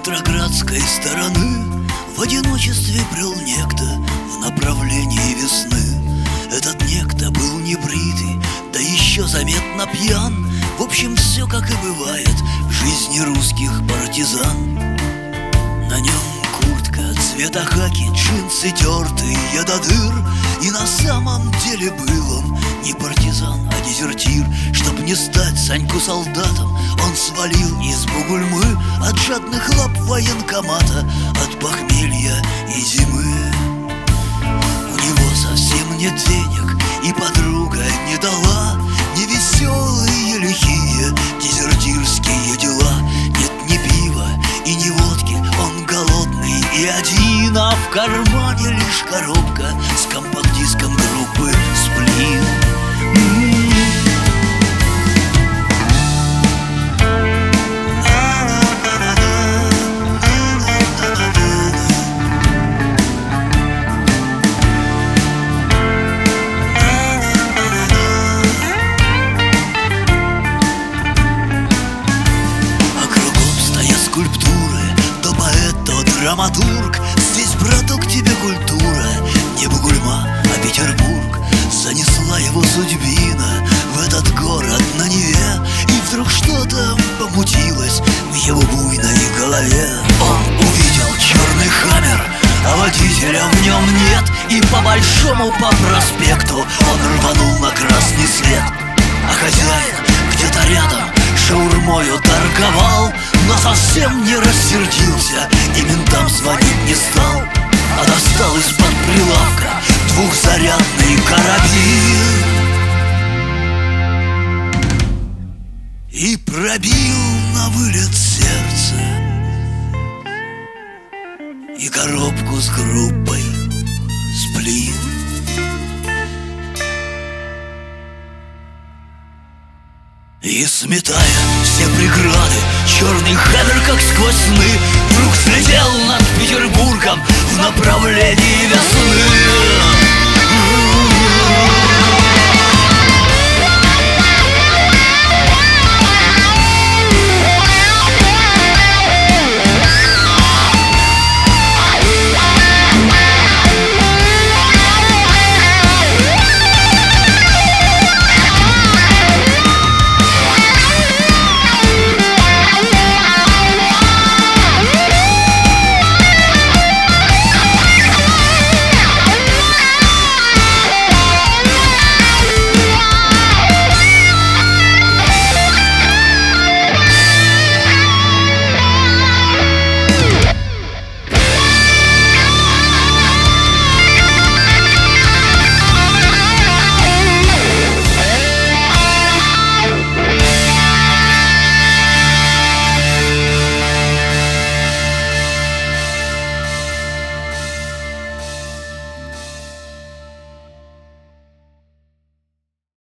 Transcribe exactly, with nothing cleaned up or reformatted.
петроградской стороны в одиночестве брел некто в направлении весны. Этот некто был небритый, да еще заметно пьян. В общем, все как и бывает в жизни русских партизан. На нем куртка цвета хаки, джинсы тертые до дыр. И на самом деле был он не партизан, а дезертир. Чтоб не стать Саньку солдатом, он свалил из Бугульмы от жадных лап военкомата, от похмелья и зимы. У него совсем нет денег, и подруга не дала. Невеселые, лихие, дезертирские дела. Нет ни пива и ни водки, он голодный и один, а в кармане лишь коробка с компакт-диском группы «Сплин». Драматург, здесь, браток, тебе культура не Бугульма, а Петербург. Занесла его судьбина в этот город на Неве, и вдруг что-то помутилось в его буйной голове. Он увидел черный хаммер, а водителя в нем нет, и по большому по проспекту он рванул на красный свет. А хозяин где-то рядом шаурмою торговал, но совсем не рассердился и ментам звонить не стал, а достал из-под прилавка двухзарядный карабин и пробил на вылет сердце и коробку с группой «Сплин». И сметая все преграды, черный хаммер, как сквозь сны, вдруг слетел над Петербургом в направлении весны.